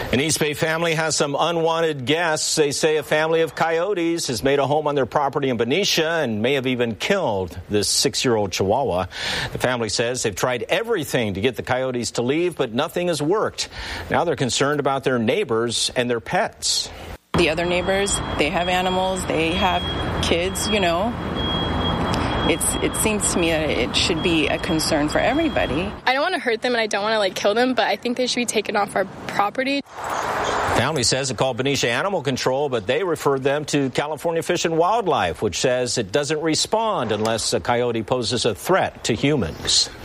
An East Bay family has some unwanted guests. They say a family of coyotes has made a home on their property in Benicia and may have even killed this 6-year-old Chihuahua. The family says they've tried everything to get the coyotes to leave, but nothing has worked. Now they're concerned about their neighbors and their pets. The other neighbors, they have animals, they have kids, you know. It seems to me that it should be a concern for everybody. I don't want to hurt them and I don't want to kill them, but I think they should be taken off our property. Family says it called Benicia Animal Control, but they referred them to California Fish and Wildlife, which says it doesn't respond unless a coyote poses a threat to humans.